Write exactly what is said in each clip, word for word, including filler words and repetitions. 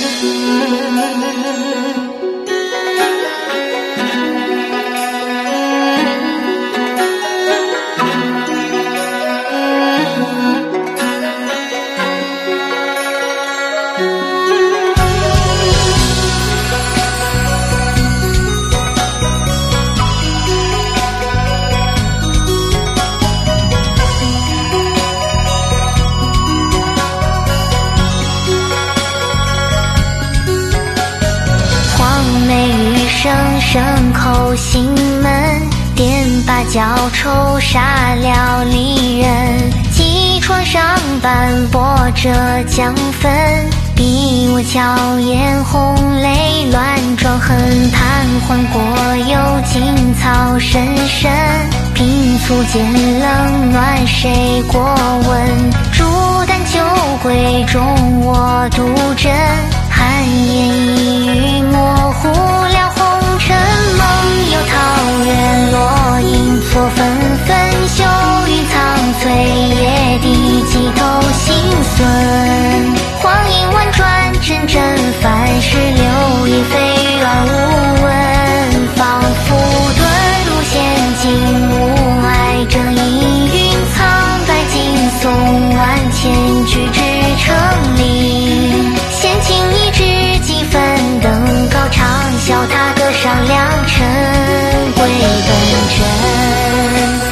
牲口心门，点把焦愁杀了离人。几床上斑驳着江粉，逼我巧眼红泪乱撞痕。贪欢过有劲草深深，贫促间冷暖谁过问？朱丹酒柜中我独枕，寒烟一语模糊了红尘。梦游桃源落英错纷纷，秀云苍翠野地几头心酸。光阴婉转阵阵，凡事流言蜚语而无闻，仿佛遁入陷阱，无爱正阴云苍白惊悚，万千举止成林。闲情一掷几分，登高唱笑他歌上良辰，归本真。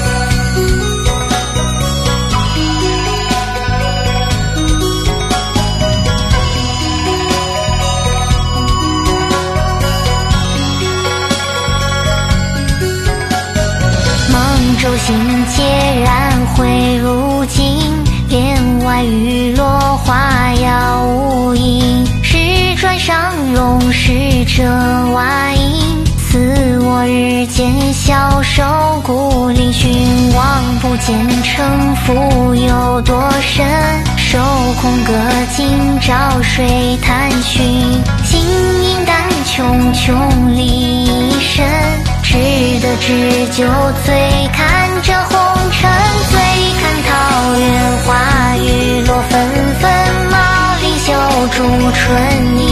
梦舟行孑然会如镜，帘外雨落花摇无影。时转上容逝者瓦影，似我日间消瘦孤零寻望不见城府有多深。手空歌今朝水探寻，金银丹茕茕离一身。值得知酒醉，看这红尘，醉看桃源花雨落纷纷。茂林绣竹春